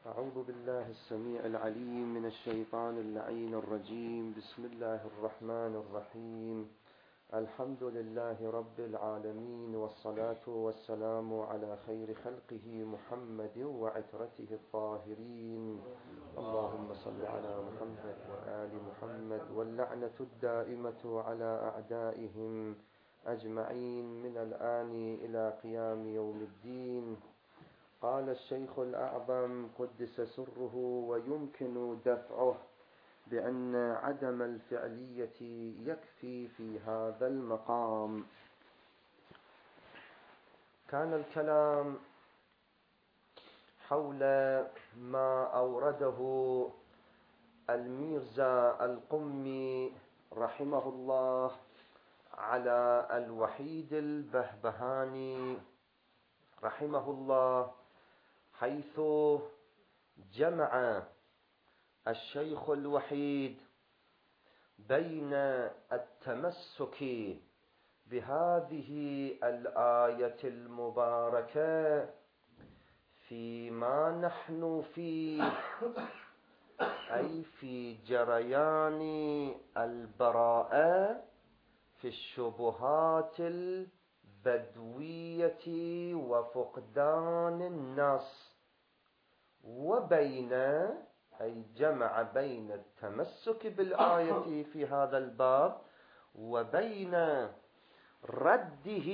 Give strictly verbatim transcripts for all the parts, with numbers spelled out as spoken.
أعوذ بالله السميع العليم من الشيطان اللعين الرجيم. بسم الله الرحمن الرحيم. الحمد لله رب العالمين، والصلاة والسلام على خير خلقه محمد وعترته الطاهرين. اللهم صل على محمد وآل محمد، واللعنة الدائمة على أعدائهم أجمعين من الآن إلى قيام يوم الدين. قال الشيخ الأعظم قدس سره: ويمكن دفعه بأن عدم الفعلية يكفي في هذا المقام. كان الكلام حول ما أورده الميرزا القمي رحمه الله على الوحيد البهبهاني رحمه الله، حيث جمع الشيخ الوحيد بين التمسك بهذه الآية المباركة فيما نحن فيه، أي في جريان البراءة في الشبهات البدوية وفقدان النص، وبين أي جمع بين التمسك بالآية في هذا الباب وبين رده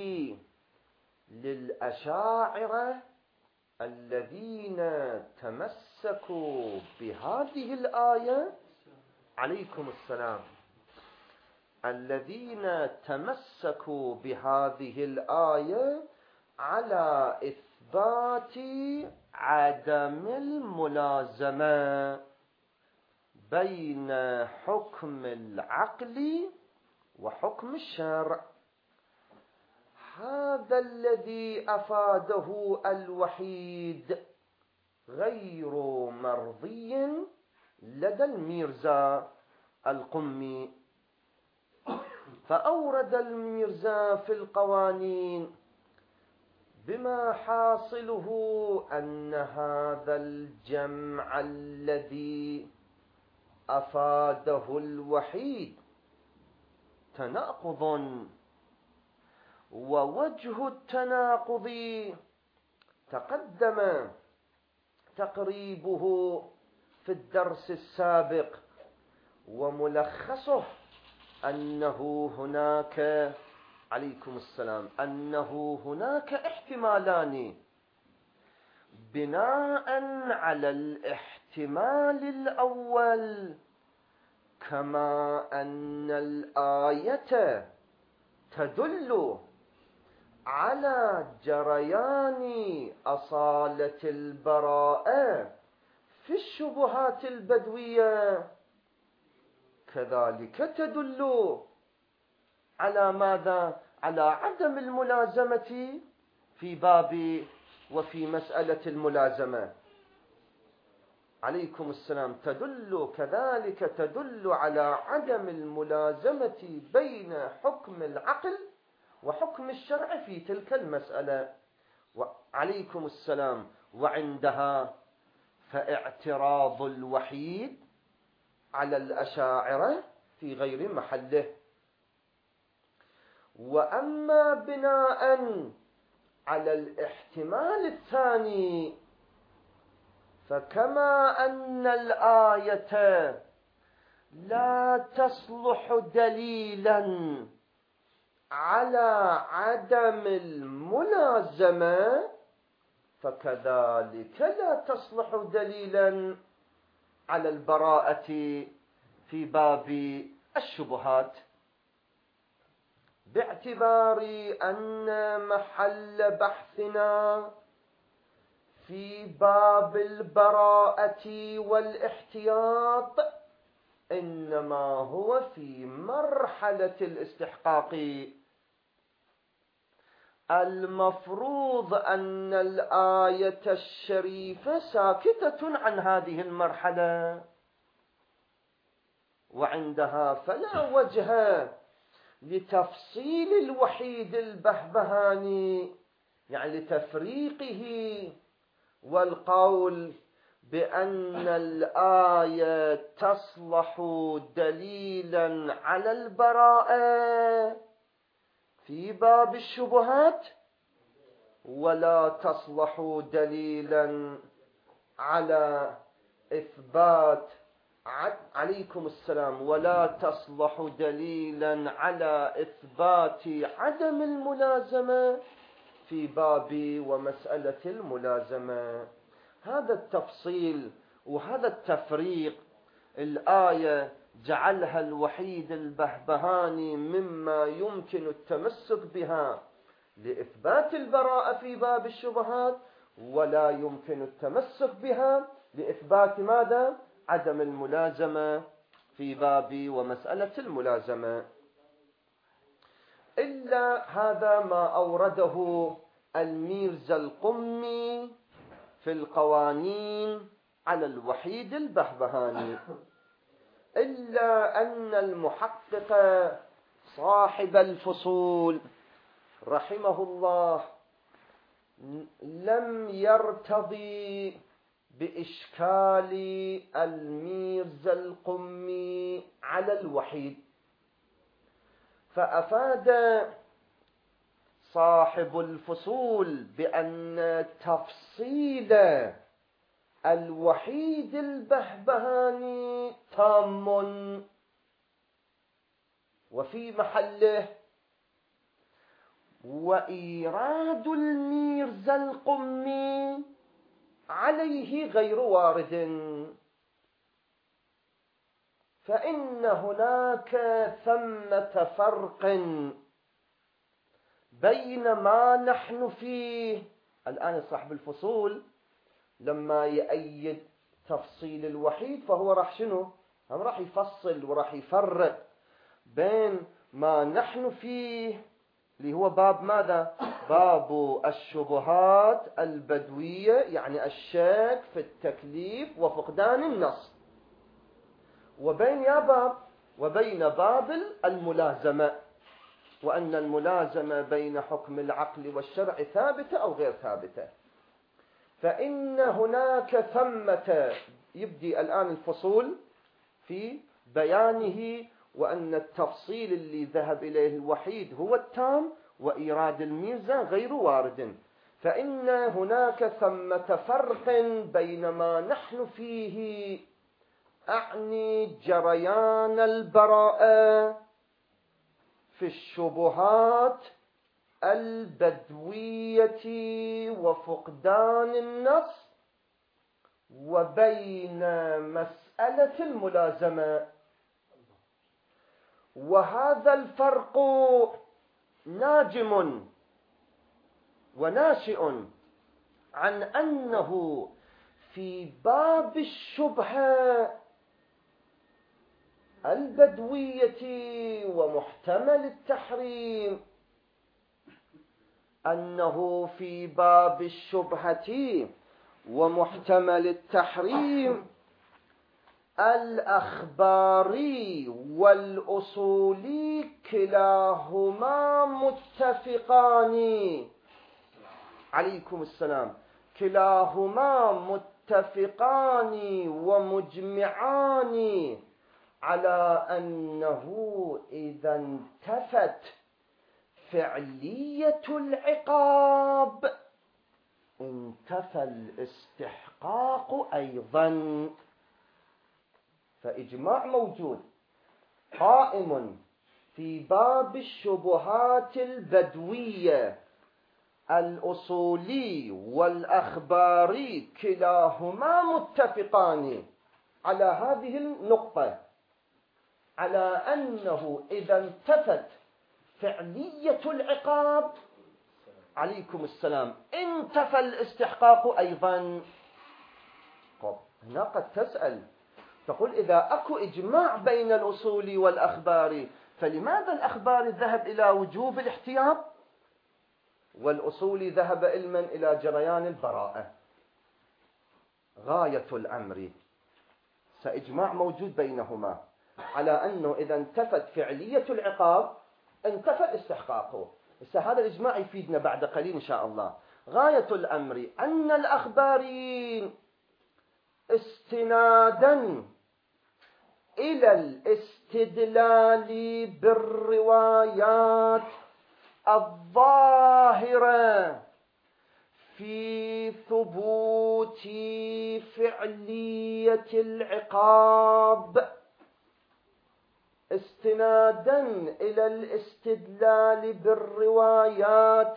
للأشاعرة الذين تمسكوا بهذه الآية عليكم السلام الذين تمسكوا بهذه الآية على إثبات عدم الملازمة بين حكم العقل وحكم الشرع. هذا الذي أفاده الوحيد غير مرضي لدى الميرزا القمي، فأورد الميرزا في القوانين بما حاصله أن هذا الجمع الذي أفاده الوحيد تناقض، ووجه التناقض تقدم تقريبه في الدرس السابق، وملخصه أنه هناك عليكم السلام أنه هناك احتمالان، بناء على الاحتمال الأول كما أن الآية تدل على جريان أصالة البراءة في الشبهات البدوية، كذلك تدل على ماذا؟ على عدم الملازمة في باب وفي مسألة الملازمة عليكم السلام، تدل كذلك تدل على عدم الملازمة بين حكم العقل وحكم الشرع في تلك المسألة عليكم السلام. وعندها فاعتراض الوحيد على الأشاعرة في غير محله. وأما بناء على الاحتمال الثاني، فكما أن الآية لا تصلح دليلا على عدم الملازمة، فكذلك لا تصلح دليلا على البراءة في باب الشبهات، باعتبار أن محل بحثنا في باب البراءة والاحتياط إنما هو في مرحلة الاستحقاق. المفروض أن الآية الشريفة ساكتة عن هذه المرحلة، وعندها فلا وجه لتفصيل الوحيد البهبهاني، يعني لتفريقه والقول بأن الآية تصلح دليلا على البراءة في باب الشبهات، ولا تصلح دليلا على إثبات عليكم السلام ولا تصلح دليلا على إثبات عدم الملازمة في باب ومسألة الملازمة. هذا التفصيل وهذا التفريق الآية جعلها الوحيد البهبهاني مما يمكن التمسك بها لإثبات البراءة في باب الشبهات، ولا يمكن التمسك بها لإثبات ماذا؟ عدم الملازمة في باب ومسألة الملازمة. إلا هذا ما أورده الميرزا القمي في القوانين على الوحيد البهبهاني، إلا أن المحقق صاحب الفصول رحمه الله لم يرتضي بإشكال الميرزا القمي على الوحيد، فأفاد صاحب الفصول بأن تفصيل الوحيد البهبهاني تام وفي محله، وإيراد الميرزا القمي عليه غير وارد، فإن هناك ثمة فرق بين ما نحن فيه الآن. صاحب الفصول لما يأيد تفصيل الوحيد فهو راح شنو؟ هم راح يفصل وراح يفرق بين ما نحن فيه اللي هو باب ماذا؟ باب الشبهات البدوية، يعني الشك في التكليف وفقدان النص، وبين يا باب وبين باب الملازمة، وأن الملازمة بين حكم العقل والشرع ثابتة أو غير ثابتة. فإن هناك ثمة يبدي الآن الفصول في بيانه، وأن التفصيل اللي ذهب إليه الوحيد هو التام، وإيراد الميرزا غير وارد. فإن هناك ثمة فرق بين ما نحن فيه، أعني جريان البراءة في الشبهات البدوية وفقدان النص، وبين مسألة الملازمة. وهذا الفرق ناجم وناشئ عن أنه في باب الشبهة البدوية ومحتمل التحريم، أنه في باب الشبهة ومحتمل التحريم الأخباري والأصولي كلاهما متفقان، عليكم السلام، كلاهما متفقان ومجمعان على أنه إذا انتفت فعلية العقاب انتفى الاستحقاق أيضا. فإجماع موجود قائم في باب الشبهات البدوية الأصولي والأخباري كلاهما متفقان على هذه النقطة، على أنه إذا انتفت فعلية العقاب، عليكم السلام، انتفى الاستحقاق أيضا. طب هنا قد تسأل تقول إذا أكو إجماع بين الأصول والأخبار، فلماذا الأخبار ذهب إلى وجوب الاحتياط والأصول ذهب علما إلى جريان البراءة؟ غاية الأمر سإجماع موجود بينهما على أنه إذا انتفت فعلية العقاب انتفى الاستحقاق. هذا الإجماع يفيدنا بعد قليل إن شاء الله. غاية الأمر أن الأخباريين استنادا إلى الاستدلال بالروايات الظاهرة في ثبوت فعلية العقاب، استنادا إلى الاستدلال بالروايات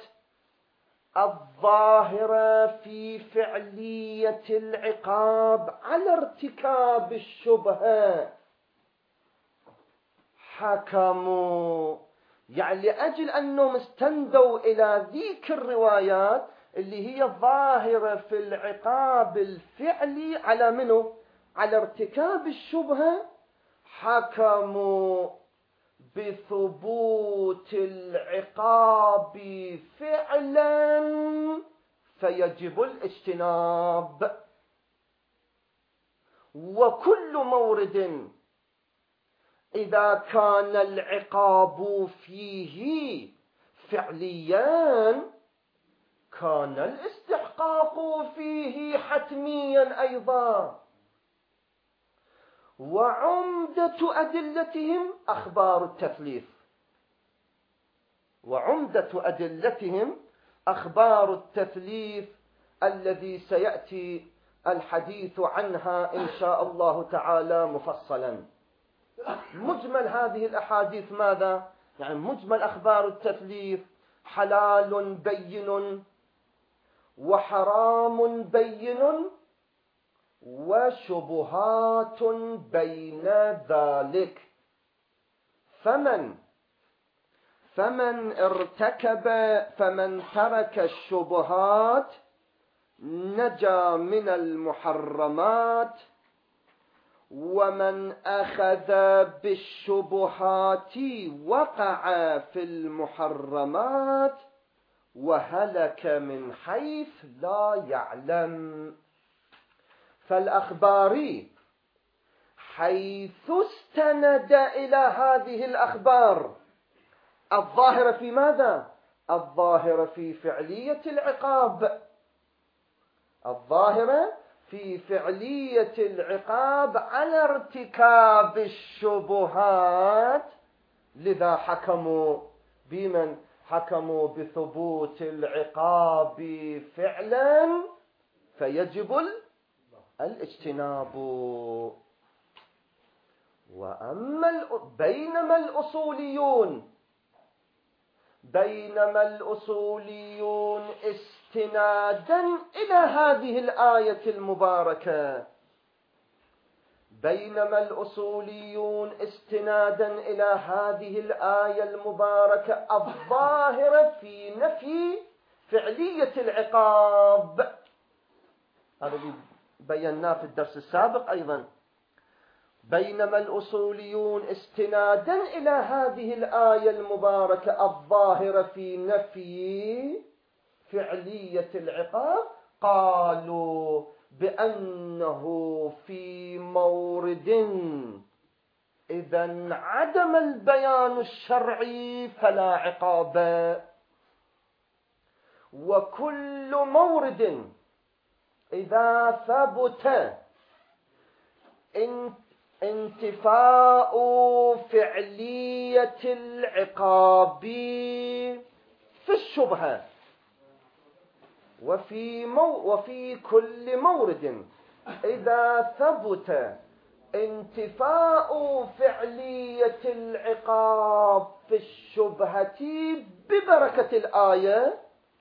الظاهرة في فعلية العقاب على ارتكاب الشبهة، حكموا، يعني لأجل أنهم استندوا إلى ذيك الروايات اللي هي ظاهرة في العقاب الفعلي على منه؟ على ارتكاب الشبهة، حكموا بثبوت العقاب فعلا فيجب الاجتناب. وكل مورد إذا كان العقاب فيه فعليا كان الاستحقاق فيه حتميا أيضا. وعمدة أدلتهم أخبار التثليث، وعمدة أدلتهم أخبار التثليث الذي سيأتي الحديث عنها إن شاء الله تعالى مفصلا. مجمل هذه الأحاديث ماذا؟ يعني مجمل أخبار التثليث: حلال بين وحرام بين وشبهات بين ذلك. فمن فمن ارتكب فمن ترك الشبهات نجا من المحرمات، ومن أخذ بالشبهات وقع في المحرمات وهلك من حيث لا يعلم. فالأخباري حيث استند إلى هذه الأخبار الظاهرة في ماذا؟ الظاهرة في فعلية العقاب، الظاهرة في فعلية العقاب على ارتكاب الشبهات، لذا حكموا بمن؟ حكموا بثبوت العقاب فعلا فيجب الاجتناب. وأما بينما الأصوليون بينما الأصوليون استنادا إلى هذه الآية المباركة بينما الأصوليون استنادا إلى هذه الآية المباركة الظاهرة في نفي فعلية العقاب، هذا اللي بيناه في الدرس السابق أيضا. بينما الأصوليون استنادا إلى هذه الآية المباركة الظاهرة في نفي فعلية العقاب قالوا بأنه في مورد إذا انعدم البيان الشرعي فلا عقاب، وكل مورد إذا ثبت انتفاء فعلية العقاب في الشبهة، وفي, مو وفي كل مورد إذا ثبت انتفاء فعلية العقاب في الشبهة ببركة الآية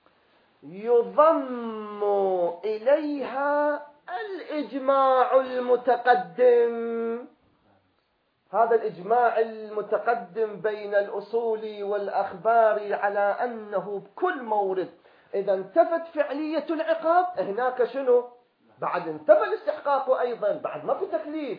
يضم إليها الإجماع المتقدم. هذا الإجماع المتقدم بين الأصول والأخبار على أنه بكل مورد إذا انتفت فعلية العقاب هناك شنو؟ بعد انتفى الاستحقاق أيضا، بعد ما في تكليف.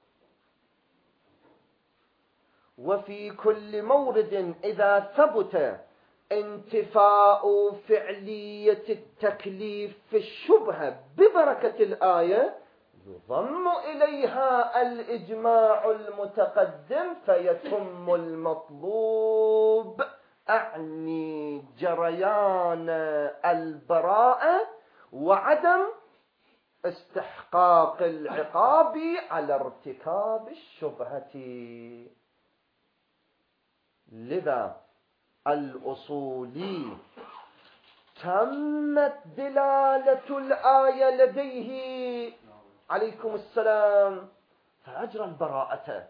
وفي كل مورد إذا ثبت انتفاء فعلية التكليف في الشبهة ببركة الآية يضم إليها الإجماع المتقدم فيتم المطلوب، أعني جريان البراءة وعدم استحقاق العقاب على ارتكاب الشبهة. لذا الأصولي تمت دلالة الآية لديه عليكم السلام فأجرى البراءة،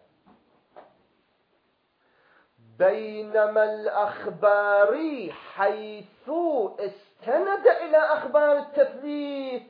بينما الأخباري حيث استند إلى أخبار التثليث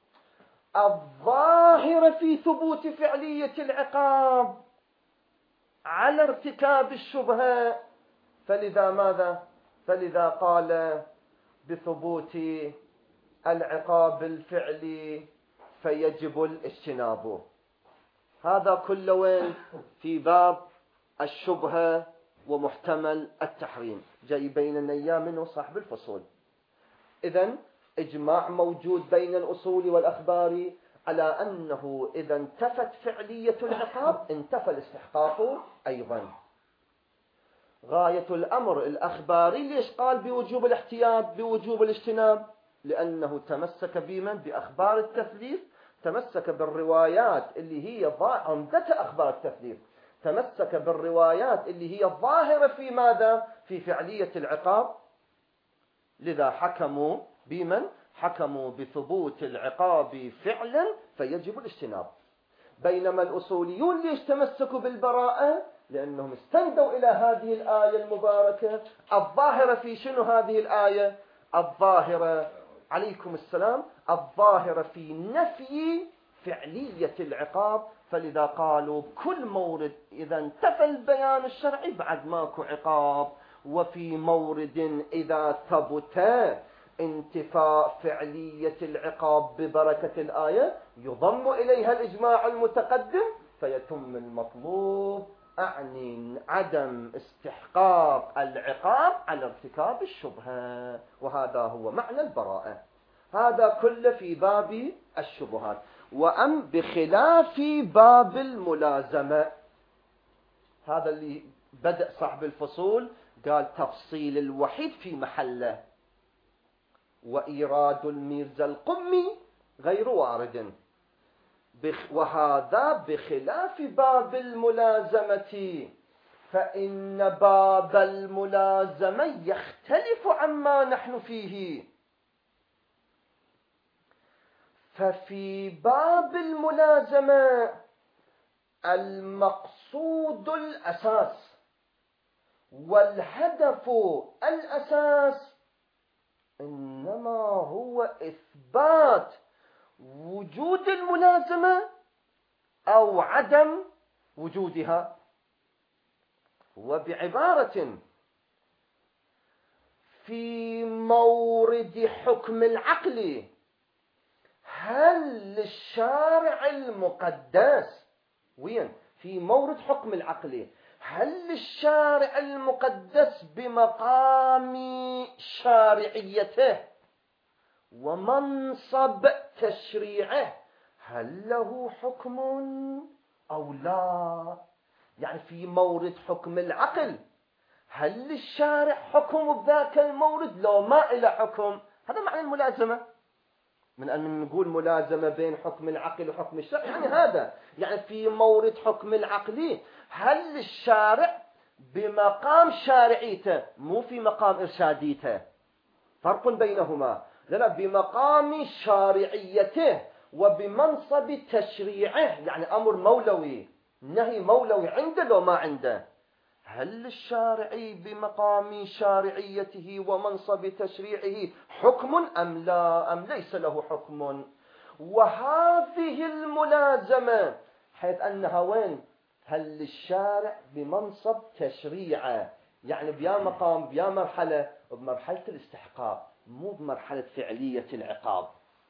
الظاهرة في ثبوت فعلية العقاب على ارتكاب الشبهة، فلذا ماذا؟ فلذا قال بثبوت العقاب الفعلي فيجب الاجتناب. هذا كله وين؟ في باب الشبهة ومحتمل التحريم، جاي بين اياه منه صاحب الفصول. إذن إجماع موجود بين الأصول والأخبار على أنه إذا انتفت فعلية العقاب انتفى الاستحقاق أيضا. غاية الأمر الأخباري ليش قال بوجوب الاحتياط بوجوب الاجتناب؟ لأنه تمسك بمن؟ بأخبار التثليث، تمسك بالروايات اللي هي عمدة أخبار التثليث، تمسك بالروايات اللي هي الظاهرة في ماذا؟ في فعلية العقاب. لذا حكموا بمن؟ حكموا بثبوت العقاب فعلا فيجب الاجتناب. بينما الأصوليون ليش تمسكوا بالبراءة؟ لأنهم استندوا إلى هذه الآية المباركة الظاهرة في شنو هذه الآية؟ الظاهرة عليكم السلام الظاهرة في نفي فعلية العقاب، فلذا قالوا كل مورد إذا انتفى البيان الشرعي بعد ماكو عقاب، وفي مورد إذا ثبت انتفاء فعلية العقاب ببركة الآية يضم إليها الإجماع المتقدم فيتم المطلوب، أعني عدم استحقاق العقاب على ارتكاب الشبهة، وهذا هو معنى البراءة. هذا كله في باب الشبهات. وأم بخلاف باب الملازمة، هذا اللي بدأ صاحب الفصول قال تفصيل الوحيد في محله، وإيراد الميرزا القمي غير وارد، وهذا بخلاف باب الملازمة، فإن باب الملازمة يختلف عما نحن فيه. ففي باب الملازمة المقصود الأساس والهدف الأساس إنما هو إثبات وجود الملازمة أو عدم وجودها. وبعبارة في مورد حكم العقل هل للشارع المقدس وين؟ في مورد حكم العقل هل للشارع المقدس بمقام شارعيته ومنصب تشريعه هل له حكم أو لا؟ يعني في مورد حكم العقل هل للشارع حكم بذاك المورد لو ما إلى حكم؟ هذا معنى الملازمة. من أن نقول ملازمة بين حكم العقل وحكم الشرع يعني هذا، يعني في مورد حكم العقل هل للشارع بمقام شارعيته مو في مقام إرشاديته، فرق بينهما، لا بمقام شارعيته وبمنصب تشريعه، يعني أمر مولوي نهي مولوي عنده لو ما عنده. هل للشارع بمقام شارعيته ومنصب تشريعه حكم أم لا، أم ليس له حكم؟ وهذه الملازمة حيث أنها وين؟ هل للشارع بمنصب تشريعه، يعني بيا مقام بيا مرحلة بمرحلة الاستحقاق مو بمرحلة فعلية العقاب.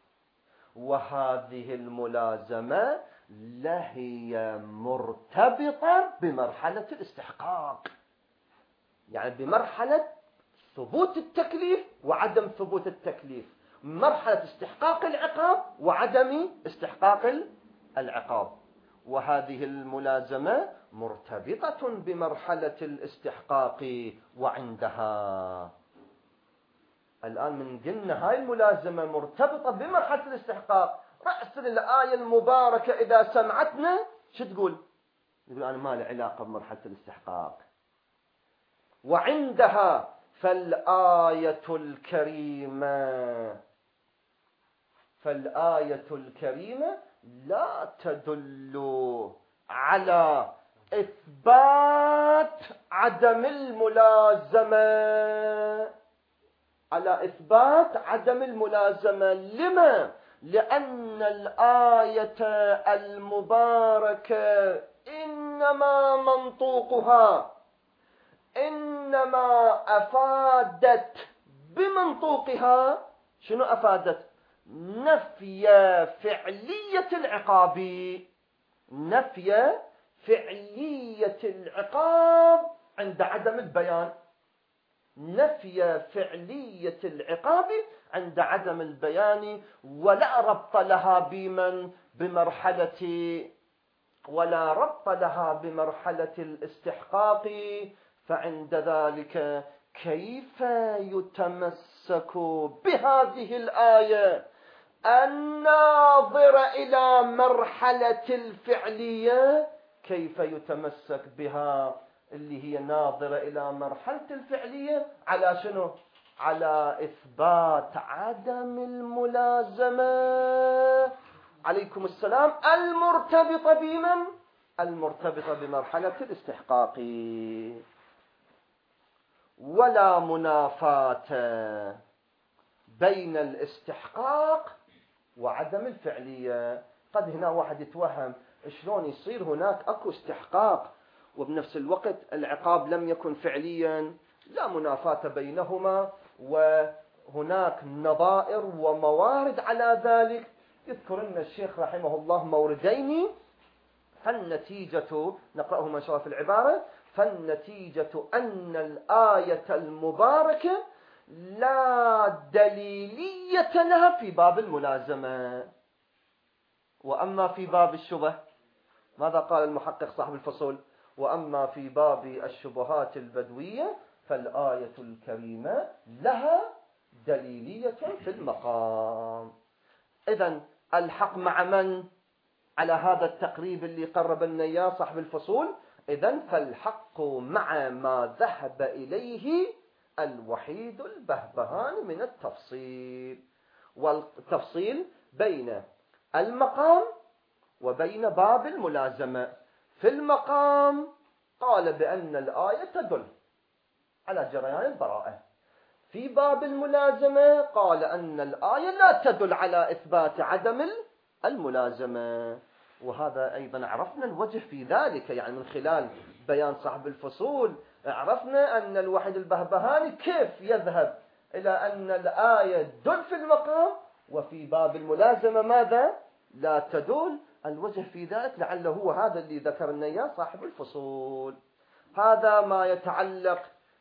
وهذه الملازمة لهي مرتبطة بمرحلة الاستحقاق، يعني بمرحلة ثبوت التكليف وعدم ثبوت التكليف، مرحلة استحقاق العقاب وعدم استحقاق العقاب. وهذه الملازمة مرتبطة بمرحلة الاستحقاق وعندها. الآن من قلنا هاي الملازمة مرتبطة بمرحلة الاستحقاق، رأس الآية المباركة إذا سمعتنا شو تقول؟ يقول أنا ما لي علاقة بمرحلة الاستحقاق. وعندها فالآية الكريمة فالآية الكريمة لا تدل على إثبات عدم الملازمة على إثبات عدم الملازمة. لما؟ لأن الآية المباركة إنما منطوقها إنما أفادت بمنطوقها شنو أفادت؟ نفي فعلية العقاب نفي فعلية العقاب عند عدم البيان نفي فعلية العقاب عند عدم البيان، ولا ربط لها بمن بمرحلة ولا ربط لها بمرحلة الاستحقاق. فعند ذلك كيف يتمسك بهذه الآية الناظرة إلى مرحلة الفعلية؟ كيف يتمسك بها اللي هي ناظرة إلى مرحلة الفعلية على شنو؟ على إثبات عدم الملازمة عليكم السلام المرتبطة بمن؟ المرتبطة بمرحلة الاستحقاق. ولا منافاة بين الاستحقاق وعدم الفعلية. قد هنا واحد يتوهم شلون يصير هناك اكو استحقاق وبنفس الوقت العقاب لم يكن فعليا؟ لا منافاة بينهما، وهناك نظائر وموارد على ذلك. يذكر لنا الشيخ رحمه الله موردين، فالنتيجة نقرأهما إن شاء الله في العبارة. فالنتيجة أن الآية المباركة لا دليلية لها في باب الملازمة. وأما في باب الشبه ماذا قال المحقق صاحب الفصول؟ وأما في باب الشبهات البدوية فالآية الكريمة لها دليلية في المقام. إذن الحق مع من على هذا التقريب اللي قرب لنا اياه صاحب الفصول؟ إذن فالحق مع ما ذهب إليه الوحيد البهبهاني من التفصيل، والتفصيل بين المقام وبين باب الملازمة. في المقام قال بأن الآية تدل على جريان البراءة. في باب الملازمة قال أن الآية لا تدل على إثبات عدم الملازمة. وهذا أيضا عرفنا الوجه في ذلك، يعني من خلال بيان صاحب الفصول عرفنا أن الوحيد البهبهاني كيف يذهب إلى أن الآية تدل في المقام وفي باب الملازمة ماذا؟ لا تدل. الوجه في ذلك لعله هو هذا اللي ذكرنا إياه صاحب الفصول. هذا ما يتعلق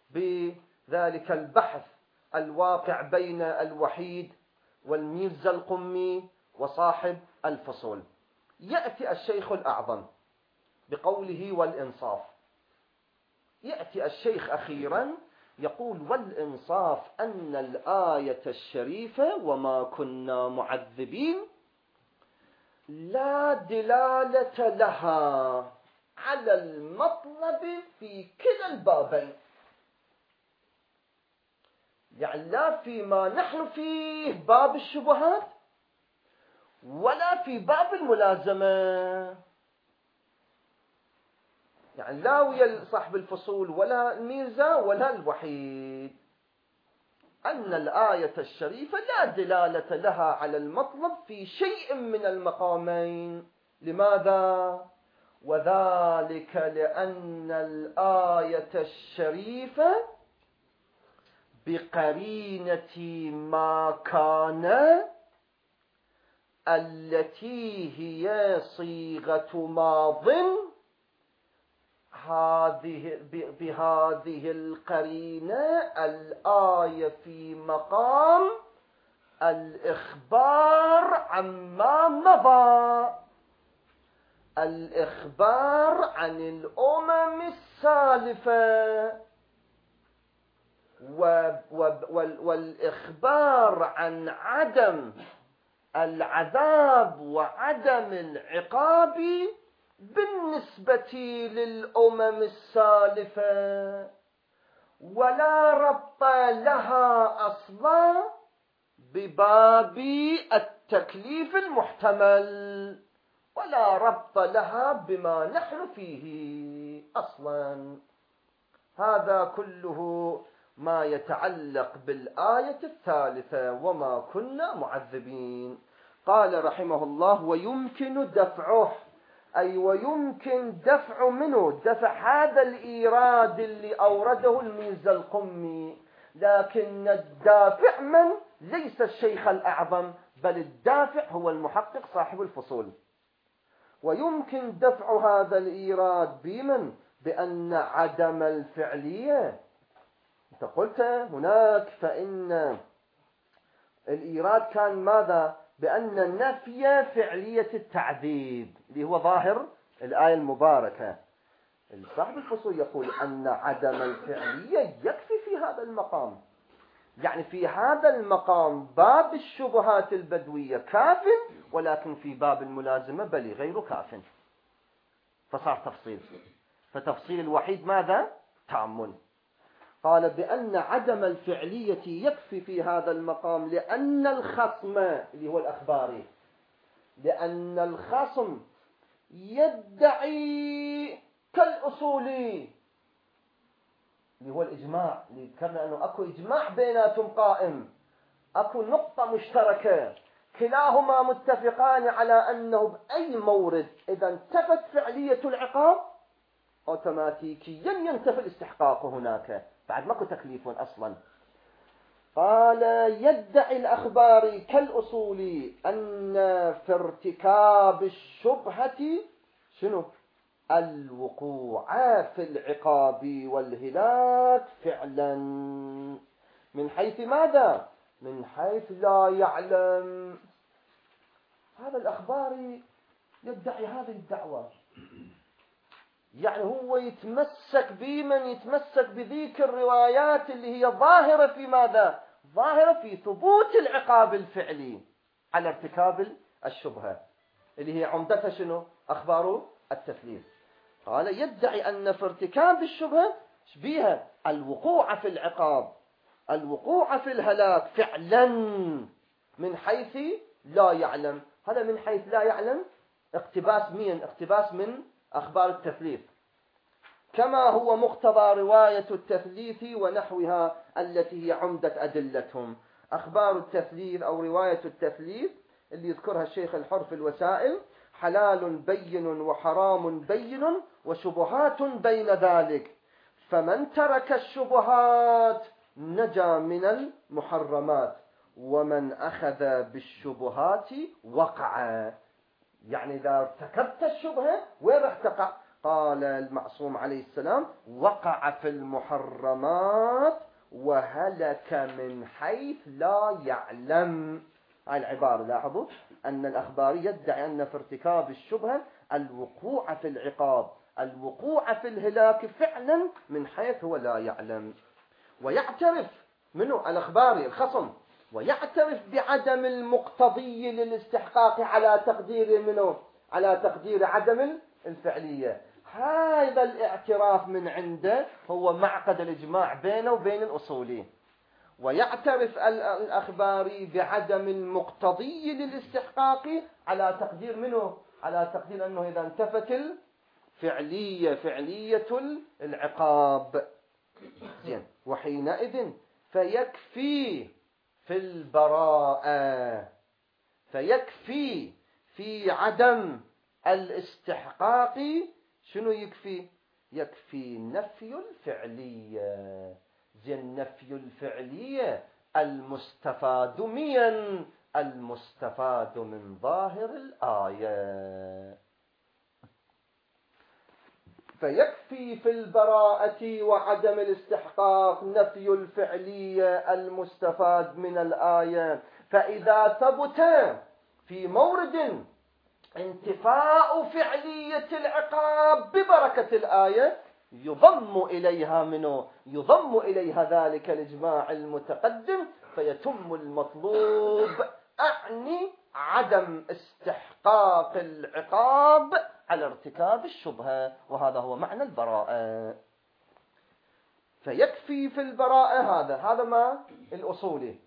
بذلك البحث الواقع بين الوحيد والميرزا القمي وصاحب الفصول. يأتي الشيخ الأعظم بقوله والإنصاف. يأتي الشيخ أخيرا يقول والإنصاف أن الآية الشريفة وما كنا معذبين لا دلالة لها على المطلب في كلا البابين، يعني لا فيما نحن فيه باب الشبهات ولا في باب الملازمة. يعني لا ويا صاحب الفصول ولا الميرزا ولا الوحيد، أن الآية الشريفة لا دلالة لها على المطلب في شيء من المقامين. لماذا؟ وذلك لأن الآية الشريفة بقرينة ما كان التي هي صيغة ماضٍ هذه بهذه القرينة الآية في مقام الإخبار عما مضى، الإخبار عن الأمم السالفة، والإخبار عن عدم العذاب وعدم العقاب بالنسبة للأمم السالفة، ولا ربط لها أصلا بباب التكليف المحتمل، ولا ربط لها بما نحن فيه أصلا. هذا كله ما يتعلق بالآية الثالثة: وما كنا معذبين. قال رحمه الله: ويمكن دفعه، أي ويمكن دفع منه، دفع هذا الإيراد اللي أورده الميزة القمي، لكن الدافع من؟ ليس الشيخ الأعظم، بل الدافع هو المحقق صاحب الفصول. ويمكن دفع هذا الإيراد بمن؟ بأن عدم الفعلية، أنت قلت هناك فإن الإيراد كان ماذا؟ بأن نفي فعلية التعذيب اللي هو ظاهر الآية المباركة. صاحب الفصول يقول أن عدم الفعلية يكفي في هذا المقام، يعني في هذا المقام باب الشبهات البدوية كاف، ولكن في باب الملازمة بل غير كاف، فصار تفصيل. فتفصيل الوحيد ماذا؟ تأمل. قال بأن عدم الفعلية يكفي في هذا المقام، لأن الخصم اللي هو الأخباري، لأن الخصم يدعي كالأصولي اللي هو الإجماع، اللي ذكرنا أنه أكو إجماع بيناتهم قائم، أكو نقطة مشتركة، كلاهما متفقان على أنه بأي مورد إذا انتفت فعلية العقاب أوتوماتيكيا ينتفي الاستحقاق هناك، بعد ماكو تكليف أصلا. قال يدعي الأخباري كالأصولي أن في ارتكاب الشبهة شنو؟ الوقوع في العقاب والهلاك فعلا، من حيث ماذا؟ من حيث لا يعلم. هذا الأخباري يدعي هذه الدعوة، يعني هو يتمسك بمن؟ يتمسك بذيك الروايات اللي هي ظاهرة في ماذا؟ ظاهرة في ثبوت العقاب الفعلي على ارتكاب الشبهة، اللي هي عمدتها شنو؟ أخبار التثليث. قال يدعي أن في ارتكاب الشبهة بها الوقوع في العقاب، الوقوع في الهلاك فعلا، من حيث لا يعلم. هذا من حيث لا يعلم اقتباس مين؟ اقتباس من أخبار التثليث، كما هو مقتضى رواية التثليث ونحوها التي هي عمدة أدلتهم. أخبار التثليث أو رواية التثليث اللي يذكرها الشيخ الحر في الوسائل: حلال بين وحرام بين وشبهات بين ذلك، فمن ترك الشبهات نجا من المحرمات، ومن أخذ بالشبهات وقع. يعني إذا ارتكبت الشبهة وين راح تقع؟ قال المعصوم عليه السلام: وقع في المحرمات وهلك من حيث لا يعلم. هاي العبارة لاحظوا أن الأخباري يدعي أن في ارتكاب الشبهة الوقوع في العقاب، الوقوع في الهلاك فعلا، من حيث هو لا يعلم. ويعترف منه الأخباري الخصم، ويعترف بعدم المقتضي للاستحقاق على تقدير منه، على تقدير عدم الفعلية. هذا الاعتراف من عنده هو معقد الإجماع بينه وبين الأصولي. ويعترف الأخباري بعدم المقتضي للاستحقاق على تقدير منه، على تقدير أنه إذا انتفت الفعلية فعلية العقاب زين، وحينئذ فيكفي في البراءة، فيكفي في عدم الاستحقاق شنو يكفي؟ يكفي نفي الفعلية. زين، نفي الفعلية المستفاد من المستفاد من ظاهر الآية. فيكفي في البراءة وعدم الاستحقاق نفي الفعلية المستفاد من الآية. فإذا ثبت في مورد انتفاء فعلية العقاب ببركة الآية يضم إليها منه، يضم إليها ذلك الإجماع المتقدم، فيتم المطلوب، أعني وعدم استحقاق العقاب على ارتكاب الشبهة، وهذا هو معنى البراءة. فيكفي في البراءة هذا هذا ما الأصولي.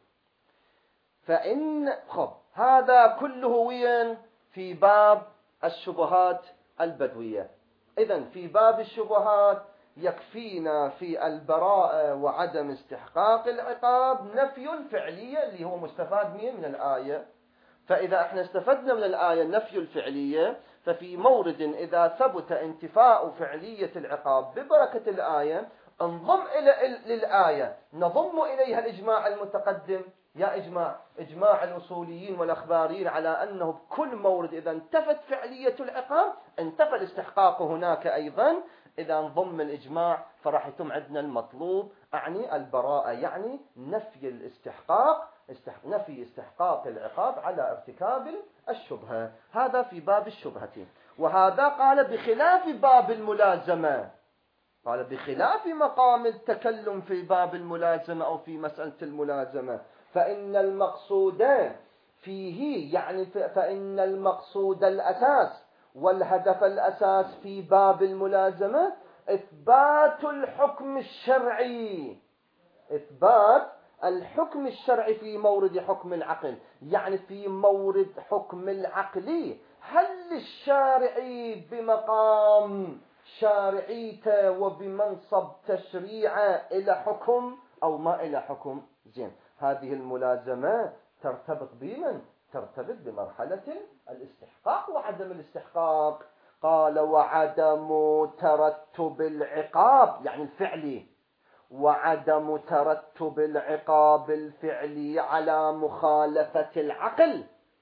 فإن خب هذا كله وين في باب الشبهات البدوية. إذن في باب الشبهات يكفينا في البراءة وعدم استحقاق العقاب نفي الفعلية اللي هو مستفاد من الآية. فإذا احنا استفدنا من الآية نفي الفعلية، ففي مورد إذا ثبت انتفاء فعلية العقاب ببركة الآية انضم إلى للآية، نضم إليها الإجماع المتقدم. يا إجماع إجماع الأصوليين والأخباريين على أنه بكل مورد إذا انتفت فعلية العقاب انتفى الاستحقاق هناك أيضا. إذا انضم الإجماع فراح يتم عندنا المطلوب، أعني البراءة، يعني نفي الاستحقاق، نفي استحقاق العقاب على ارتكاب الشبهة. هذا في باب الشبهة. وهذا قال بخلاف باب الملازمة، قال بخلاف مقام التكلم في باب الملازمة أو في مسألة الملازمة. فإن المقصود فيه يعني فإن المقصود الأساس والهدف الأساس في باب الملازمة إثبات الحكم الشرعي، إثبات الحكم الشرعي في مورد حكم العقل. يعني في مورد حكم العقل هل الشارعي بمقام شارعيته وبمنصب تشريعه إلى حكم أو ما إلى حكم؟ زين، هذه الملازمة ترتبط بمن؟ ترتبط بمرحلة الاستحقاق وعدم الاستحقاق. قال وعدم ترتب العقاب يعني الفعلي، وعدم ترتب العقاب الفعلي على مخالفة العقل،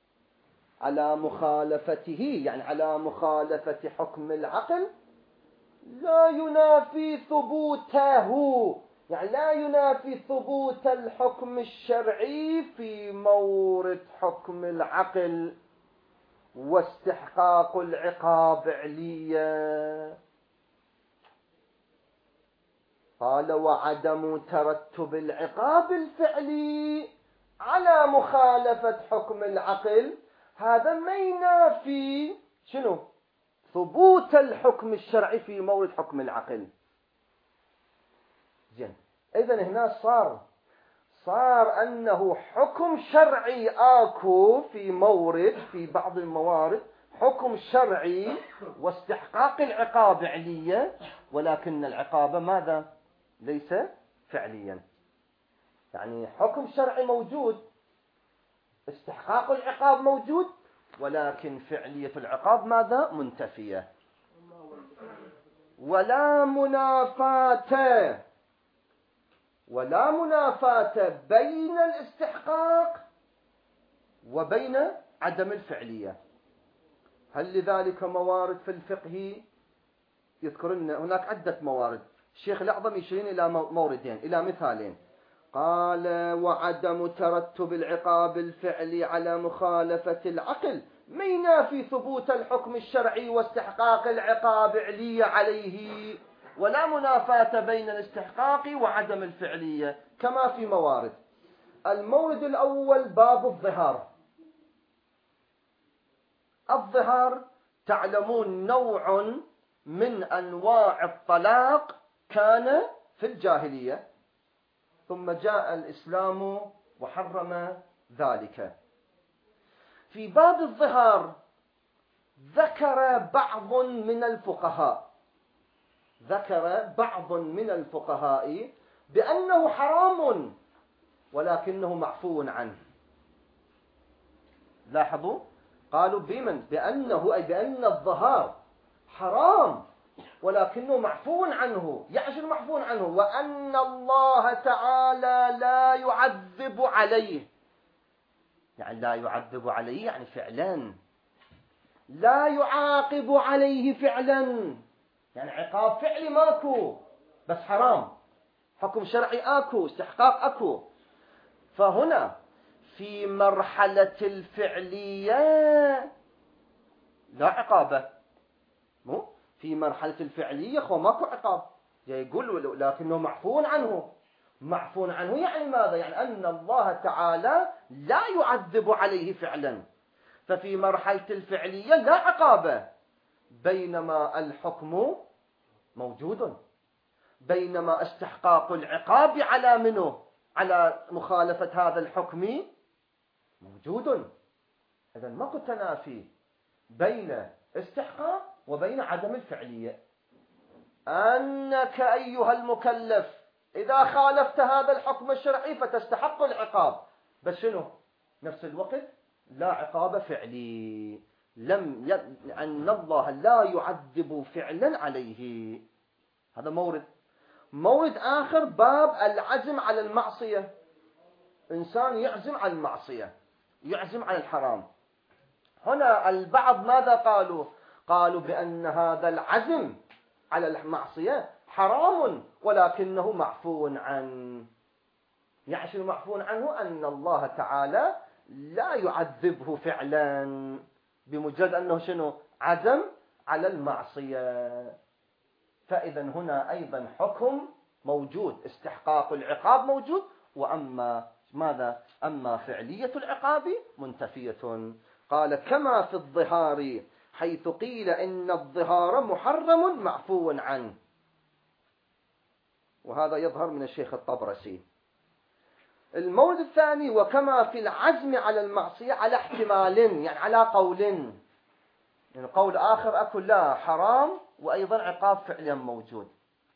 على مخالفته يعني على مخالفة حكم العقل، لا ينافي ثبوته، يعني لا ينافي ثبوت الحكم الشرعي في مورد حكم العقل واستحقاق العقاب عليا. قال وعدم ترتب العقاب الفعلي على مخالفة حكم العقل، هذا ما ينافي شنو؟ ثبوت الحكم الشرعي في مورد حكم العقل. زين، إذن هنا صار صار أنه حكم شرعي آكو في مورد، في بعض الموارد حكم شرعي واستحقاق العقاب عليا، ولكن العقاب ماذا؟ ليس فعليا. يعني حكم شرعي موجود، استحقاق العقاب موجود، ولكن فعلية العقاب ماذا؟ منتفية. ولا منافاة ولا منافاة بين الاستحقاق وبين عدم الفعلية. هل لذلك موارد في الفقه يذكرن هناك عدة موارد، الشيخ الأعظم يشيرين إلى موردين، إلى مثالين. قال وعدم ترتب العقاب الفعلي على مخالفة العقل ما ينافي ثبوت الحكم الشرعي واستحقاق العقاب علي عليه، ولا منافاة بين الاستحقاق وعدم الفعلية كما في موارد. المورد الأول باب الظهار. الظهار تعلمون نوع من أنواع الطلاق كان في الجاهلية، ثم جاء الإسلام وحرم ذلك. في باب الظهار ذكر بعض من الفقهاء ذكر بعض من الفقهاء بأنه حرام ولكنه معفو عنه. لاحظوا، قالوا بمن؟ بأنه أي بأن الظهار حرام ولكنه معفو عنه. يعني معفو عنه، وأن الله تعالى لا يعذب عليه. يعني لا يعذب عليه يعني فعلا، لا يعاقب عليه فعلا، يعني عقاب فعلي ماكو، بس حرام، حكم شرعي اكو، استحقاق اكو. فهنا في مرحلة الفعلية لا عقابة، مو في مرحلة الفعلية خو ماكو عقاب، يقول لكنه معفو عنه. معفو عنه يعني ماذا؟ يعني أن الله تعالى لا يعذب عليه فعلا. ففي مرحلة الفعلية لا عقاب، بينما الحكم موجود، بينما استحقاق العقاب على منه على مخالفة هذا الحكم موجود. إذن ماكو تنافي بين استحقاق وبين عدم الفعلية. أنك أيها المكلف إذا خالفت هذا الحكم الشرعي فتستحق العقاب، بس شنو؟ نفس الوقت لا عقاب فعلي، لم ي... أن الله لا يعذب فعلا عليه. هذا مورد. مورد آخر باب العزم على المعصية. إنسان يعزم على المعصية، يعزم على الحرام. هنا البعض ماذا قالوا؟ قالوا بأن هذا العزم على المعصية حرام ولكنه معفو عنه. يعني شنو معفو عنه؟ أن الله تعالى لا يعذبه فعلا بمجرد أنه شنو؟ عزم على المعصية. فإذا هنا أيضا حكم موجود، استحقاق العقاب موجود، وأما ماذا؟ أما فعلية العقاب منتفية. قال كما في الظهار، حيث قيل إن الظهار محرم معفو عنه، وهذا يظهر من الشيخ الطبرسي. المورد الثاني وكما في العزم على المعصية على احتمال، يعني على قول، يعني قول آخر أكو لا حرام وأيضا عقاب فعليا موجود.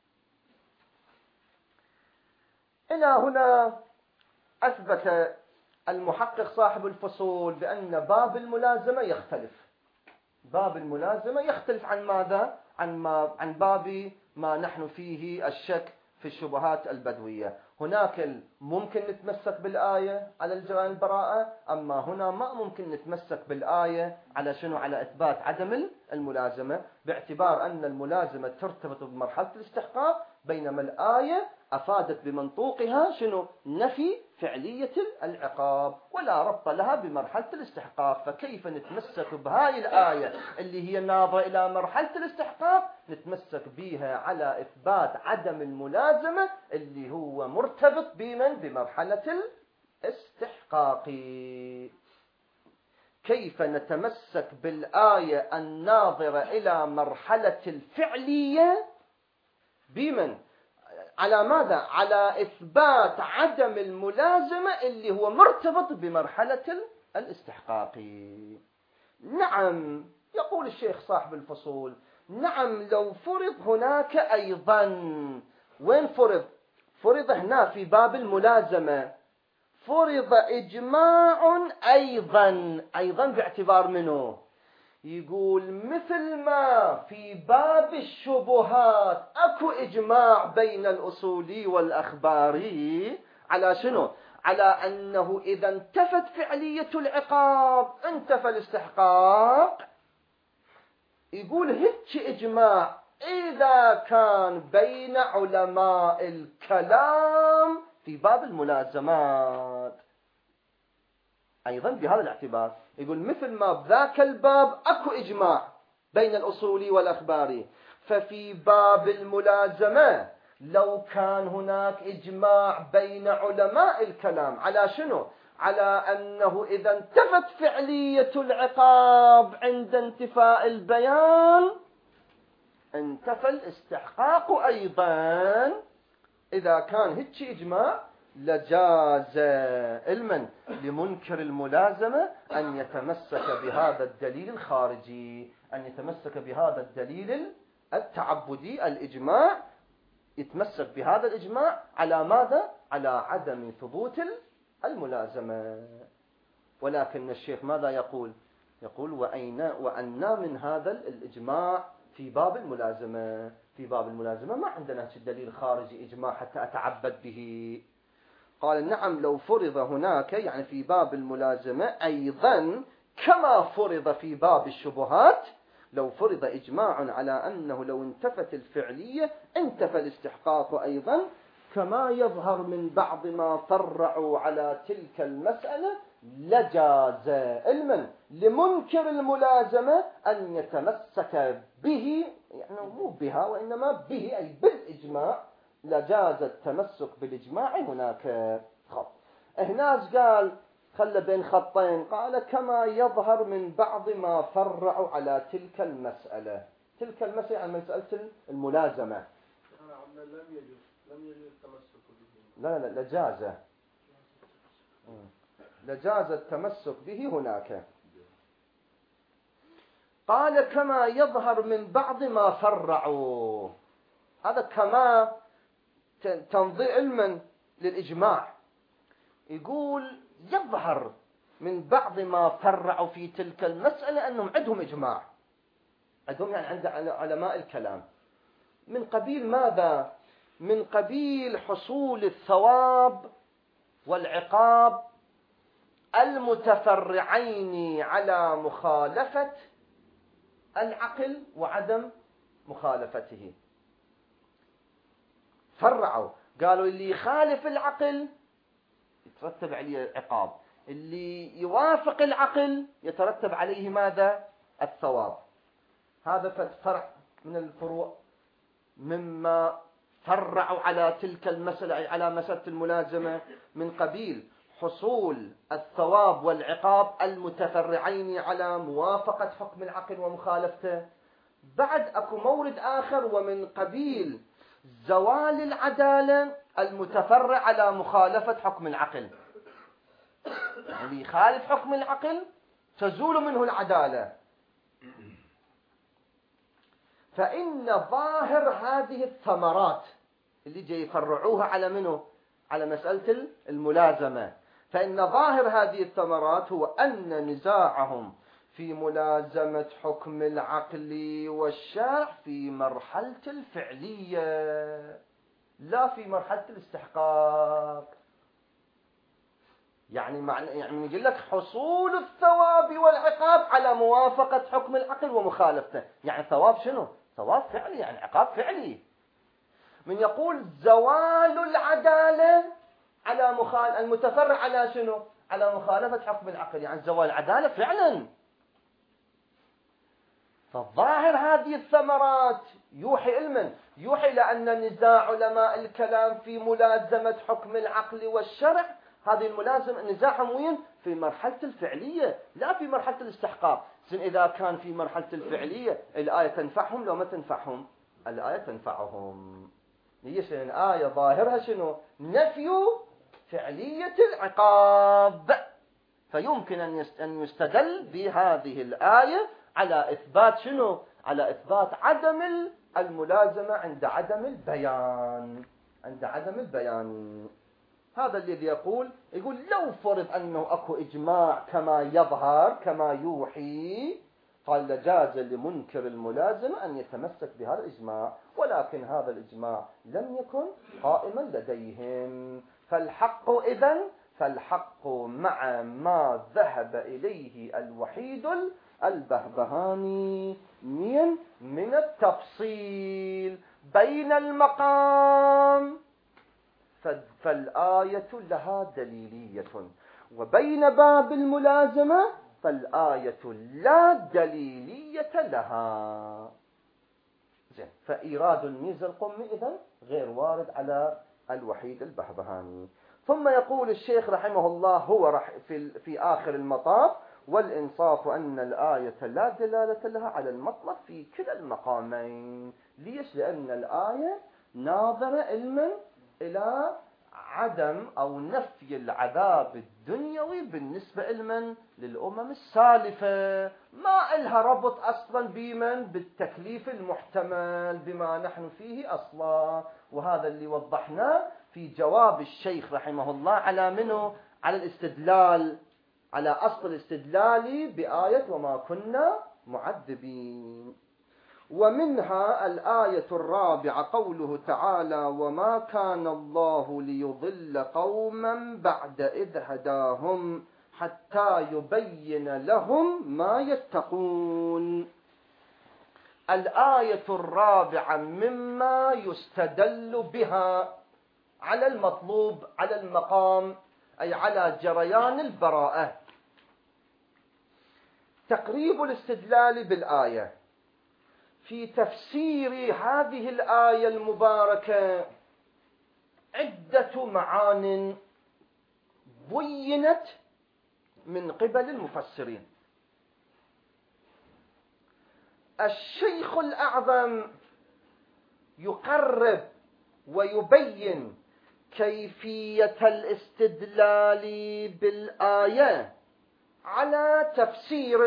إلى هنا أثبت المحقق صاحب الفصول بأن باب الملازمة يختلف. باب الملازمة يختلف عن ماذا؟ عن, ما عن باب ما نحن فيه الشك في الشبهات البدوية. هناك ممكن نتمسك بالآية على الجرائم البراءة، أما هنا ما ممكن نتمسك بالآية على شنو؟ على إثبات عدم الملازمة، باعتبار أن الملازمة ترتبط بمرحلة الاستحقاق، بينما الآية أفادت بمنطوقها شنو؟ نفي فعلية العقاب ولا ربط لها بمرحلة الاستحقاق. فكيف نتمسك بهاي الآية اللي هي ناظرة إلى مرحلة الاستحقاق نتمسك بها على إثبات عدم الملازمة اللي هو مرتبط بمن؟ بمرحلة الاستحقاق. كيف نتمسك بالآية الناظرة إلى مرحلة الفعلية بمن؟ على ماذا؟ على إثبات عدم الملازمة اللي هو مرتبط بمرحلة الاستحقاق. نعم، يقول الشيخ صاحب الفصول، نعم لو فرض هناك أيضا، وين فرض؟ فرض هنا في باب الملازمة، فرض إجماع أيضا، أيضا باعتبار منه؟ يقول مثل ما في باب الشبهات أكو إجماع بين الأصولي والأخباري على شنو؟ على أنه إذا انتفت فعلية العقاب انتفى الاستحقاق. يقول هيك إجماع إذا كان بين علماء الكلام في باب الملازمات أيضا بهذا الاعتبار. يقول مثل ما بذاك الباب أكو إجماع بين الأصولي والأخباري، ففي باب الملازمة لو كان هناك إجماع بين علماء الكلام على شنو؟ على أنه إذا انتفت فعلية العقاب عند انتفاء البيان انتفى الاستحقاق أيضا. إذا كان هيك إجماع لجاز المن لمنكر الملازمة أن يتمسك بهذا الدليل الخارجي، أن يتمسك بهذا الدليل التعبدي الإجماع، يتمسك بهذا الإجماع على ماذا؟ على عدم ثبوت الملازمة. ولكن الشيخ ماذا يقول؟ يقول وأين وأنا من هذا الإجماع في باب الملازمة؟ في باب الملازمة ما عندنا دليل خارجي إجماع حتى أتعبد به. قال نعم لو فرض هناك، يعني في باب الملازمة أيضا كما فرض في باب الشبهات، لو فرض إجماع على أنه لو انتفت الفعلية انتفى الاستحقاق أيضا، كما يظهر من بعض ما فرعوا على تلك المسألة لجاز المن لمنكر الملازمة أن يتمسك به، يعني مو بها وإنما به أي بالإجماع، لجاز التمسك بالإجماع هناك. خب هنا قال خلى بين خطين، قال كما يظهر من بعض ما فرعوا على تلك المسألة. تلك المسألة عن مسألة الملازمة. لم يجوز لم يجوز التمسك به. لا لا لجاز لجاز التمسك به هناك. قال كما يظهر من بعض ما فرعوا. هذا كما تنظير علما للإجماع. يقول يظهر من بعض ما فرعوا في تلك المسألة أنهم عندهم إجماع، عندهم يعني عند علماء الكلام من قبيل ماذا؟ من قبيل حصول الثواب والعقاب المتفرعين على مخالفة العقل وعدم مخالفته. فرعوا، قالوا اللي يخالف العقل يترتب عليه عقاب، اللي يوافق العقل يترتب عليه ماذا؟ الثواب. هذا فرع من الفروع مما فرعوا على تلك المسألة، على مسألة الملازمة، من قبيل حصول الثواب والعقاب المتفرعين على موافقة حكم العقل ومخالفته. بعد أكو مورد آخر ومن قبيل زوال العدالة المتفرع على مخالفة حكم العقل. يعني يخالف حكم العقل تزول منه العدالة. فإن ظاهر هذه الثمرات اللي جاي يفرعوها على منه؟ على مسألة الملازمة. فإن ظاهر هذه الثمرات هو أن نزاعهم في ملازمة حكم العقل والشرع في مرحلة الفعلية لا في مرحلة الاستحقاق. يعني معنى يعني يقول لك حصول الثواب والعقاب على موافقة حكم العقل ومخالفته. يعني ثواب شنو؟ ثواب فعلي، يعني عقاب فعلي. من يقول زوال العدالة على مخالف المتفرع على شنو؟ على مخالفة حكم العقل، يعني زوال العدالة فعلا. فالظاهر هذه الثمرات يوحي علما، يوحي لأن نزاع علماء الكلام في ملازمة حكم العقل والشرع، هذه الملازمة نزاعهم وين؟ في مرحلة الفعلية لا في مرحلة الاستحقاق. زين إذا كان في مرحلة الفعلية الآية تنفعهم لو ما تنفعهم؟ الآية تنفعهم. ليش؟ لأن الآية ظاهرها شنو؟ نفي فعلية العقاب. فيمكن أن يستدل بهذه الآية على إثبات شنو؟ على إثبات عدم الملازمة عند عدم البيان، عند عدم البيان. هذا الذي يقول يقول لو فرض أنه أكو إجماع كما يظهر كما يوحي، قال لجاز لمنكر الملازمة أن يتمسك بهذا الإجماع، ولكن هذا الإجماع لم يكن قائما لديهم. فالحق إذن فالحق مع ما ذهب إليه الوحيد البهبهاني من من التفصيل بين المقام، فالآية لها دليلية، وبين باب الملازمة فالآية لا دليلية لها. زين، فإيراد الميزة القمي إذن غير وارد على الوحيد البهبهاني. ثم يقول الشيخ رحمه الله هو رح في, في آخر المطاف: والإنصاف أن الآية لا دلالة لها على المطلق في كلا المقامين. ليش؟ لأن الآية ناظرة علما إلى عدم أو نفي العذاب الدنيوي بالنسبة علما للأمم السالفة، ما إلها ربط أصلا بمن بالتكليف المحتمل بما نحن فيه أصلا. وهذا اللي وضحناه في جواب الشيخ رحمه الله على منه؟ على الاستدلال، على أصل الاستدلال بآية وما كنا معذبين. ومنها الآية الرابعة قوله تعالى: وما كان الله ليضل قوما بعد إذ هداهم حتى يبين لهم ما يتقون. الآية الرابعة مما يستدل بها على المطلوب، على المقام، أي على جريان البراءة. تقريب الاستدلال بالآية في تفسير هذه الآية المباركة عدة معان بينت من قبل المفسرين. الشيخ الأعظم يقرب ويبين كيفية الاستدلال بالآية على تفسير،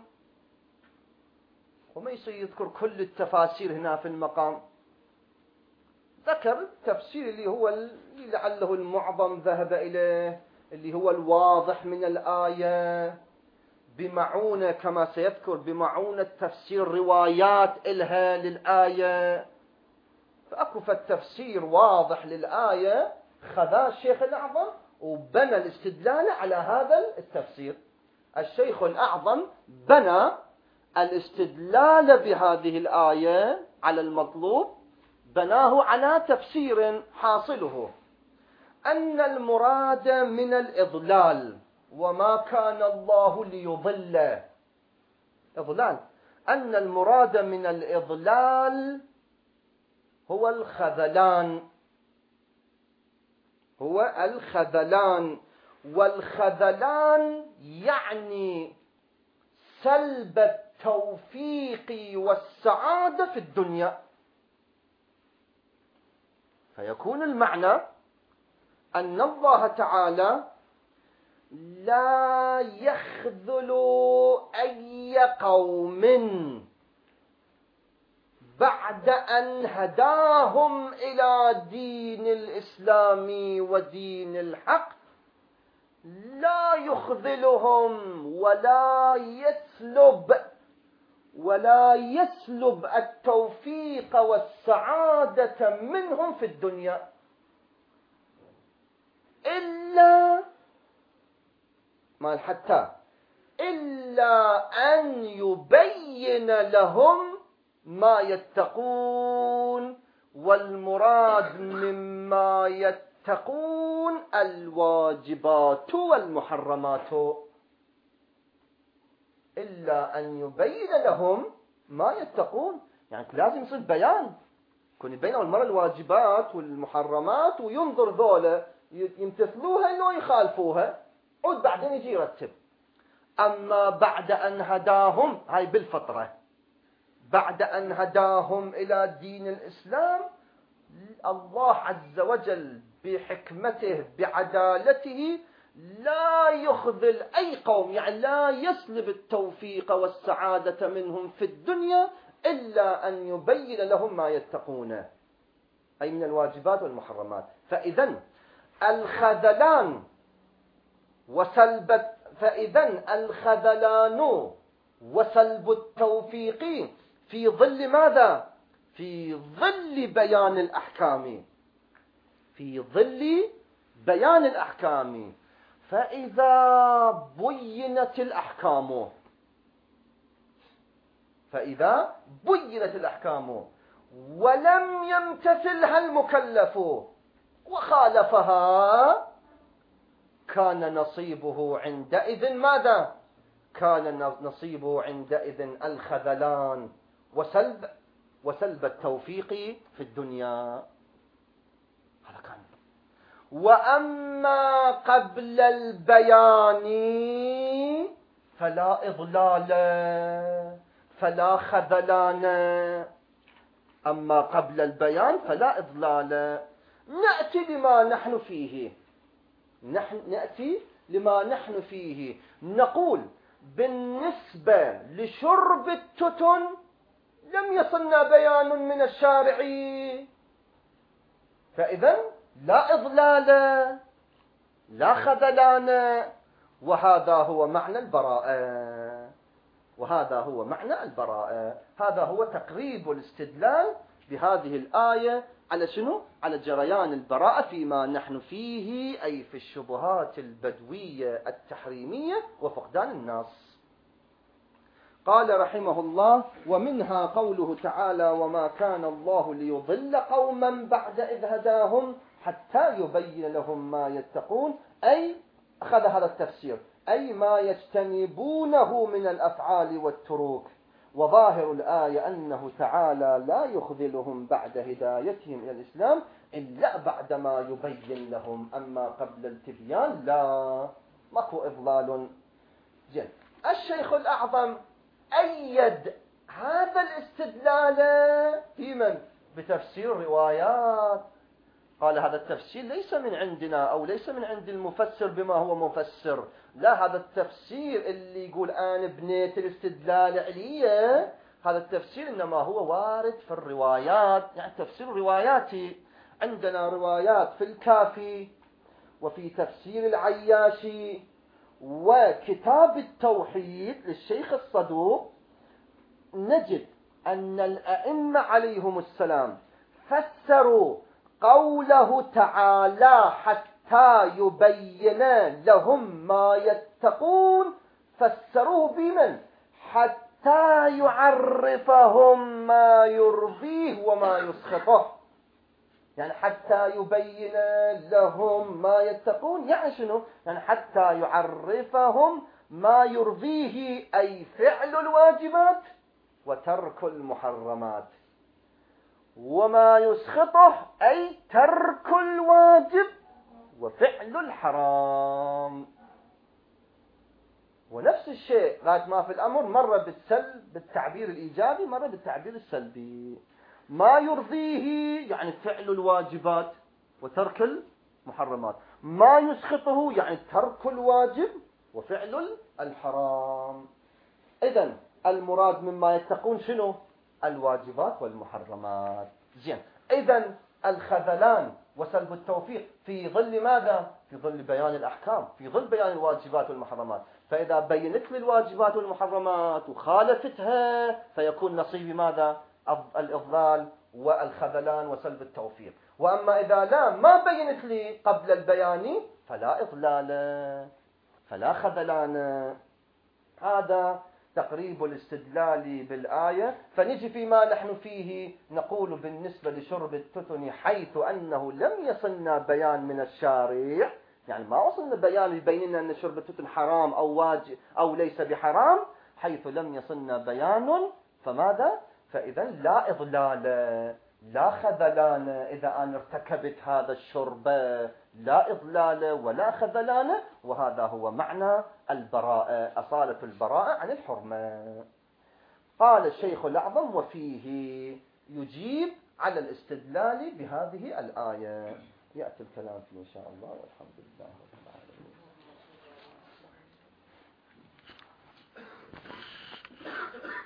وما يصير يذكر كل التفاسير هنا في المقام، ذكر التفسير اللي هو اللي لعله المعظم ذهب إليه، اللي هو الواضح من الآية، بمعونة كما سيذكر بمعونة تفسير روايات إلها للآية. فأكو التفسير واضح للآية خذا الشيخ الأعظم وبنى الاستدلال على هذا التفسير. الشيخ الأعظم بنى الاستدلال بهذه الآية على المطلوب، بناه على تفسير حاصله أن المراد من الإضلال، وما كان الله ليضل إضلال، أن المراد من الإضلال هو الخذلان، هو الخذلان، والخذلان يعني سلب التوفيق والسعادة في الدنيا. فيكون المعنى أن الله تعالى لا يخذل أي قوم بعد أن هداهم إلى دين الإسلام ودين الحق، لا يخذلهم ولا يسلب ولا يسلب التوفيق والسعادة منهم في الدنيا، إلا ما حتى إلا أن يبين لهم ما يتقون، والمراد مما يتقون الواجبات والمحرمات، إلا أن يبين لهم ما يتقون. يعني لازم يصير بيان، يكون يبين المرة الواجبات والمحرمات وينظر ذولا يمتثلوها لو يخالفوها، عود بعدين يجي يرتب. أما بعد أن هداهم، هاي بالفطرة، بعد أن هداهم إلى دين الإسلام، الله عز وجل بحكمته بعدالته لا يخذل أي قوم، يعني لا يسلب التوفيق والسعادة منهم في الدنيا إلا أن يبين لهم ما يتقون، أي من الواجبات والمحرمات. فإذن الخذلان وسلب فإذن الخذلان وسلب التوفيق في ظل ماذا؟ في ظل بيان الأحكام، في ظل بيان الأحكام. فإذا بينت الأحكام فإذا بينت الأحكام ولم يمتثلها المكلف وخالفها، كان نصيبه عندئذ ماذا؟ كان نصيبه عندئذ الخذلان وسلب وسلب التوفيق في الدنيا. هذا كان. وأما قبل البيان فلا إضلال فلا خذلان. أما قبل البيان فلا إضلال. نأتي لما نحن فيه، نحن نأتي لما نحن فيه نقول بالنسبة لشرب التتن لم يصلنا بيان من الشارع، فإذا لا إضلال لا خذلان، وهذا هو معنى البراءة، وهذا هو معنى البراءة. هذا هو تقريب الاستدلال بهذه الآية على شنو؟ على جريان البراءة فيما نحن فيه، أي في الشبهات البدوية التحريمية وفقدان الناس. قال رحمه الله: ومنها قوله تعالى: وما كان الله ليضل قوما بعد إذ هداهم حتى يبين لهم ما يتقون، أي أخذ هذا التفسير، أي ما يجتنبونه من الأفعال والتروك. وظاهر الآية أنه تعالى لا يخذلهم بعد هدايتهم إلى الإسلام إلا بعدما يبين لهم، أما قبل التبيان لا، ماكو إضلال جن. الشيخ الأعظم أيد هذا الاستدلال في من؟ بتفسير روايات. قال هذا التفسير ليس من عندنا أو ليس من عند المفسر بما هو مفسر، لا، هذا التفسير اللي يقول أنا بنيت الاستدلال عليه، هذا التفسير إنما هو وارد في الروايات، يعني تفسير رواياتي. عندنا روايات في الكافي وفي تفسير العياشي وكتاب التوحيد للشيخ الصدوق، نجد أن الأئمة عليهم السلام فسروا قوله تعالى حتى يبين لهم ما يتقون، فسروه بمن؟ حتى يعرفهم ما يرضيه وما يسخطه. يعني حتى يبين لهم ما يتقون يعني شنو؟ يعني حتى يعرفهم ما يرضيه، أي فعل الواجبات وترك المحرمات، وما يسخطه أي ترك الواجب وفعل الحرام. ونفس الشيء غاية ما في الأمر، مرة بالسلب بالتعبير الإيجابي، مرة بالتعبير السلبي. ما يرضيه يعني فعل الواجبات وترك المحرمات، ما يسخطه يعني ترك الواجب وفعل الحرام. إذن المراد مما يتقون شنو؟ الواجبات والمحرمات. زين. إذن الخذلان وسلب التوفيق في ظل ماذا؟ في ظل بيان الأحكام، في ظل بيان الواجبات والمحرمات. فإذا بينت لي الواجبات والمحرمات وخالفتها فيكون نصيبي ماذا؟ الإضلال والخذلان وسلب التوفيق. وأما إذا لا ما بينت لي قبل البيان فلا إضلال فلا خذلان. هذا تقريب الاستدلال بالآية. فنجي فيما نحن فيه نقول بالنسبة لشرب التثن، حيث أنه لم يصلنا بيان من الشارع، يعني ما وصلنا بيان يبيننا أن شرب التثن حرام أو واجب أو ليس بحرام، حيث لم يصلنا بيان فماذا؟ فإذا لا إضلال لا خذلان. إذا أنا ارتكبت هذا الشرب لا إضلال ولا خذلان. وهذا هو معنى البراءة، أصالة البراءة عن الحرمة. قال الشيخ الأعظم وفيه يجيب على الاستدلال بهذه الآية. يأتي الكلام فيه إن شاء الله، والحمد لله رب العالمين.